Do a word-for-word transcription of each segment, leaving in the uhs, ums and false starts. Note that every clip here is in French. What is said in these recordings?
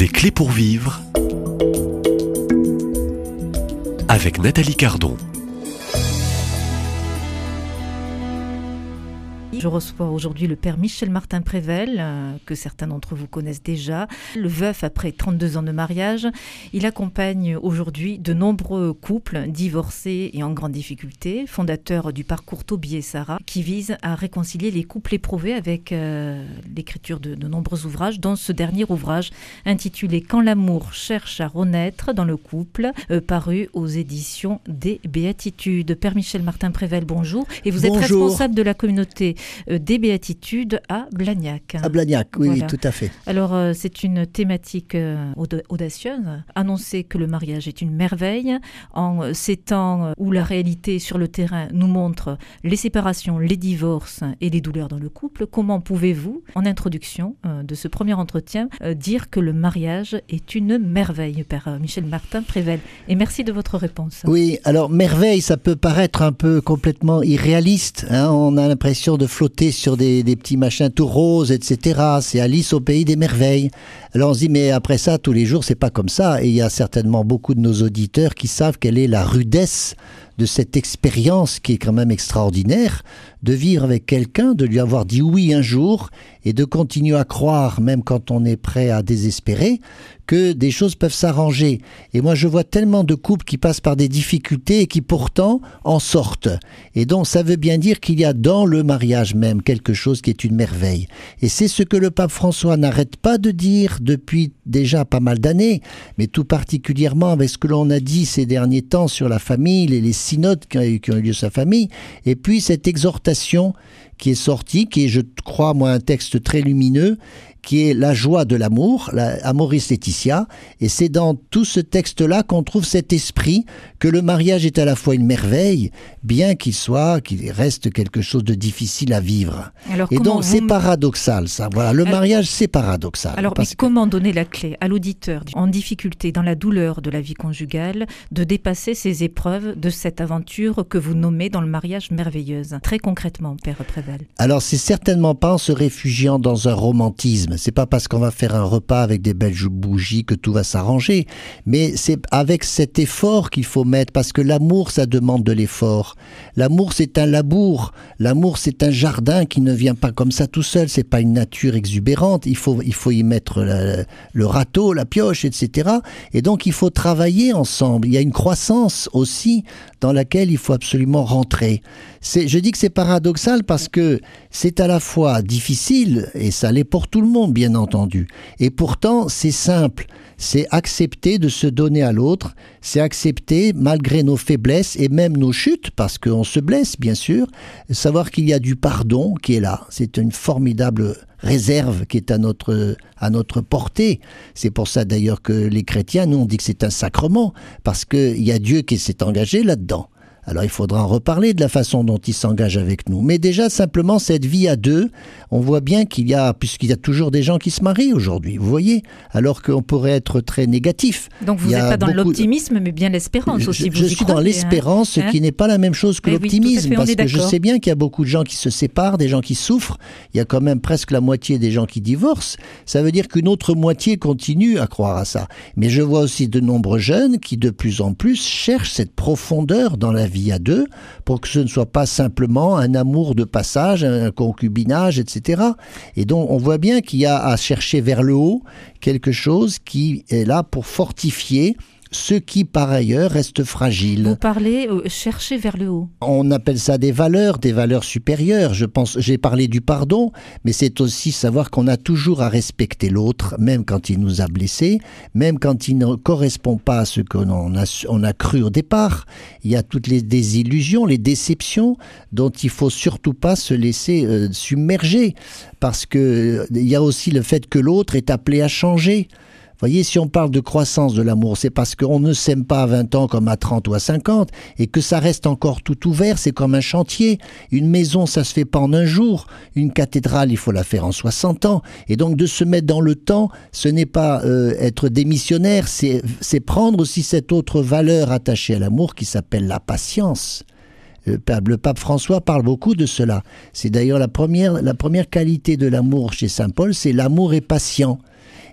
Des clés pour vivre avec Nathalie Cardon. Je reçois aujourd'hui le père Michel Martin Prével, euh, que certains d'entre vous connaissent déjà. Le veuf après trente-deux ans de mariage, il accompagne aujourd'hui de nombreux couples divorcés et en grande difficulté, fondateur du parcours Toby et Sarah, qui vise à réconcilier les couples éprouvés avec euh, l'écriture de, de nombreux ouvrages, dont ce dernier ouvrage intitulé « Quand l'amour cherche à renaître dans le couple euh, », paru aux éditions des Béatitudes. Père Michel Martin Prével, bonjour. Et vous êtes Bonjour. responsable de la communauté des Béatitudes à Blagnac. À Blagnac, oui, Voilà. oui, tout à fait. Alors, euh, c'est une thématique euh, aud- audacieuse. Annoncer que le mariage est une merveille en euh, ces temps où la réalité sur le terrain nous montre les séparations, les divorces et les douleurs dans le couple. Comment pouvez-vous, en introduction euh, de ce premier entretien, euh, dire que le mariage est une merveille, Père euh, Michel Martin Prével? Et merci de votre réponse. Oui, alors merveille, ça peut paraître un peu complètement irréaliste. Hein, on a l'impression de flotter sur des, des petits machins tout roses, et cetera. C'est Alice au pays des merveilles. Alors on se dit, mais après ça, tous les jours, c'est pas comme ça. Et il y a certainement beaucoup de nos auditeurs qui savent quelle est la rudesse de cette expérience qui est quand même extraordinaire, de vivre avec quelqu'un, de lui avoir dit oui un jour et de continuer à croire, même quand on est prêt à désespérer, que des choses peuvent s'arranger. Et moi, je vois tellement de couples qui passent par des difficultés et qui pourtant en sortent. Et donc, ça veut bien dire qu'il y a dans le mariage même quelque chose qui est une merveille. Et c'est ce que le pape François n'arrête pas de dire depuis déjà pas mal d'années, mais tout particulièrement avec ce que l'on a dit ces derniers temps sur la famille et les synodes qui ont eu, qui ont eu lieu sa famille, et puis cette exhortation qui est sortie, qui est, je crois, moi, un texte très lumineux, qui est la joie de l'amour, la Amoris Laetitia, et c'est dans tout ce texte-là qu'on trouve cet esprit que le mariage est à la fois une merveille, bien qu'il soit, qu'il reste quelque chose de difficile à vivre. Alors, et comment donc vous... c'est paradoxal, ça. Voilà, le Alors, mariage c'est paradoxal. Alors, mais que... comment donner la clé à l'auditeur en difficulté, dans la douleur de la vie conjugale, de dépasser ces épreuves de cette aventure que vous nommez dans le mariage merveilleuse? Très concrètement, Père Prével. Alors, c'est certainement pas en se réfugiant dans un romantisme. C'est pas parce qu'on va faire un repas avec des belles bougies que tout va s'arranger, mais c'est avec cet effort qu'il faut mettre, parce que l'amour, ça demande de l'effort. L'amour, c'est un labour. L'amour, c'est un jardin qui ne vient pas comme ça tout seul. C'est pas une nature exubérante. Il faut, il faut y mettre la, le râteau, la pioche, et cetera. Et donc, il faut travailler ensemble. Il y a une croissance aussi dans laquelle il faut absolument rentrer. C'est, je dis que c'est paradoxal parce que c'est à la fois difficile, et ça l'est pour tout le monde, bien entendu. Et pourtant, c'est simple. C'est accepter de se donner à l'autre. C'est accepter, malgré nos faiblesses et même nos chutes, parce qu'on se blesse, bien sûr, savoir qu'il y a du pardon qui est là. C'est une formidable réserve qui est à notre, à notre portée. C'est pour ça d'ailleurs que les chrétiens, nous, on dit que c'est un sacrement, parce qu'il y a Dieu qui s'est engagé là-dedans. Alors il faudra en reparler de la façon dont il s'engage avec nous. Mais déjà, simplement, cette vie à deux, on voit bien qu'il y a, puisqu'il y a toujours des gens qui se marient aujourd'hui, vous voyez, alors qu'on pourrait être très négatif. Donc vous n'êtes pas dans beaucoup... l'optimisme, mais bien l'espérance aussi. Je, vous je y suis croyez, dans l'espérance, hein, ce qui n'est pas la même chose que Mais l'optimisme, oui, parce que je d'accord. sais bien qu'il y a beaucoup de gens qui se séparent, des gens qui souffrent. Il y a quand même presque la moitié des gens qui divorcent. Ça veut dire qu'une autre moitié continue à croire à ça. Mais je vois aussi de nombreux jeunes qui, de plus en plus, cherchent cette profondeur dans la vie à deux, pour que ce ne soit pas simplement un amour de passage, un concubinage, et cetera. Et donc, on voit bien qu'il y a à chercher vers le haut quelque chose qui est là pour fortifier ce qui, par ailleurs, reste fragile. Vous parlez, euh, chercher vers le haut. On appelle ça des valeurs, des valeurs supérieures. Je pense, j'ai parlé du pardon, mais c'est aussi savoir qu'on a toujours à respecter l'autre, même quand il nous a blessés, même quand il ne correspond pas à ce qu'on a, on a cru au départ. Il y a toutes les désillusions, les déceptions, dont il faut surtout pas se laisser euh, submerger, parce que euh, il y a aussi le fait que l'autre est appelé à changer. Vous voyez, si on parle de croissance de l'amour, c'est parce qu'on ne s'aime pas à vingt ans comme à trente ou à cinquante, et que ça reste encore tout ouvert, c'est comme un chantier. Une maison, ça se fait pas en un jour. Une cathédrale, il faut la faire en soixante ans. Et donc, de se mettre dans le temps, ce n'est pas euh, être démissionnaire, c'est, c'est prendre aussi cette autre valeur attachée à l'amour qui s'appelle la patience. Le pape, le pape François parle beaucoup de cela. C'est d'ailleurs la première, la première qualité de l'amour chez saint Paul, c'est l'amour est patient.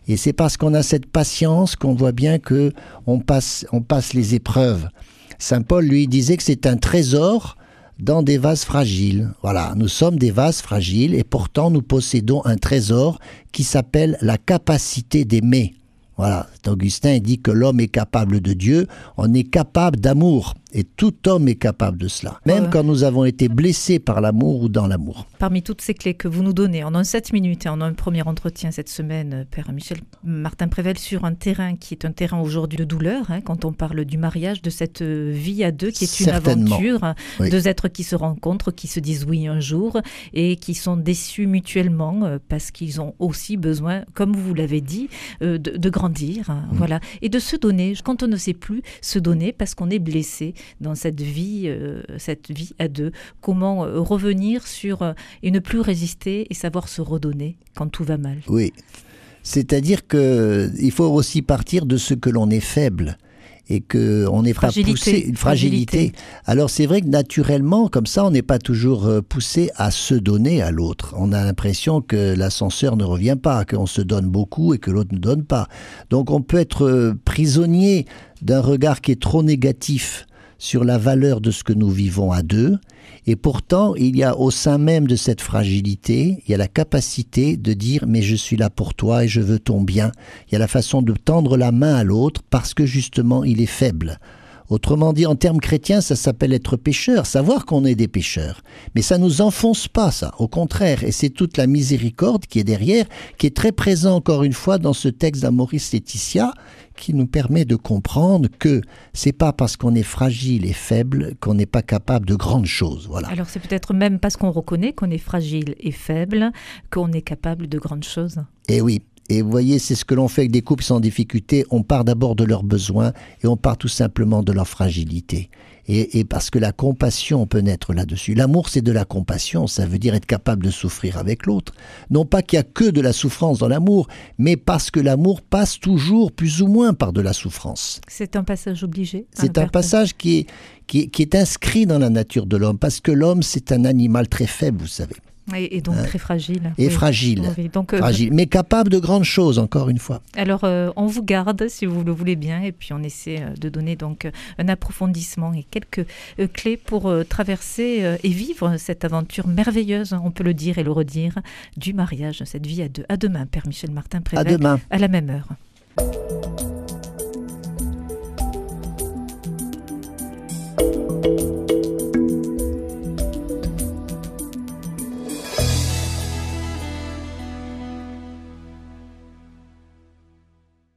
Et c'est parce qu'on a cette patience qu'on voit bien que on passe, on passe les épreuves. Saint Paul, lui, disait que c'est un trésor dans des vases fragiles. Voilà, nous sommes des vases fragiles et pourtant nous possédons un trésor qui s'appelle la capacité d'aimer. Voilà, Augustin dit que l'homme est capable de Dieu, on est capable d'amour. Et tout homme est capable de cela, même ouais. quand nous avons été blessés par l'amour ou dans l'amour. Parmi toutes ces clés que vous nous donnez, en sept minutes et en un premier entretien cette semaine, Père Michel Martin-Prével, sur un terrain qui est un terrain aujourd'hui de douleur, hein, quand on parle du mariage, de cette vie à deux qui est une aventure, oui. Deux êtres qui se rencontrent, qui se disent oui un jour et qui sont déçus mutuellement euh, parce qu'ils ont aussi besoin, comme vous l'avez dit, euh, de, de grandir, hein, mmh. voilà, et de se donner, quand on ne sait plus se donner parce qu'on est blessé dans cette vie, euh, cette vie à deux. Comment euh, revenir sur euh, et ne plus résister et savoir se redonner quand tout va mal. Oui, c'est-à-dire que il faut aussi partir de ce que l'on est faible et que on n'est pas poussé une fragilité. fragilité. Alors c'est vrai que naturellement, comme ça, on n'est pas toujours poussé à se donner à l'autre. On a l'impression que l'ascenseur ne revient pas, qu'on se donne beaucoup et que l'autre ne donne pas. Donc on peut être prisonnier d'un regard qui est trop négatif sur la valeur de ce que nous vivons à deux, et pourtant il y a au sein même de cette fragilité, il y a la capacité de dire mais je suis là pour toi et je veux ton bien. Il y a la façon de tendre la main à l'autre parce que justement il est faible. Autrement dit, en termes chrétiens, ça s'appelle être pécheur, savoir qu'on est des pécheurs. Mais ça nous enfonce pas, ça, au contraire. Et c'est toute la miséricorde qui est derrière, qui est très présent encore une fois dans ce texte d'Amoris Laetitia, qui nous permet de comprendre que c'est pas parce qu'on est fragile et faible qu'on n'est pas capable de grandes choses. Voilà. Alors c'est peut-être même parce qu'on reconnaît qu'on est fragile et faible qu'on est capable de grandes choses. Eh oui. Et vous voyez, c'est ce que l'on fait avec des couples sans difficulté. On part d'abord de leurs besoins et on part tout simplement de leur fragilité. Et, et parce que la compassion peut naître là-dessus. L'amour, c'est de la compassion. Ça veut dire être capable de souffrir avec l'autre. Non pas qu'il y a que de la souffrance dans l'amour, mais parce que l'amour passe toujours plus ou moins par de la souffrance. C'est un passage obligé. C'est un passage qui est, qui, est, qui est inscrit dans la nature de l'homme. Parce que l'homme, c'est un animal très faible, vous savez. Et, et donc hein? très fragile. Et oui. fragile, oui, donc, euh, fragile, mais capable de grandes choses, encore une fois. Alors, euh, on vous garde, si vous le voulez bien, et puis on essaie euh, de donner donc euh, un approfondissement et quelques euh, clés pour euh, traverser euh, et vivre cette aventure merveilleuse, on peut le dire et le redire, du mariage, cette vie à deux. À demain, Père Michel Martin-Prével. À demain. À la même heure.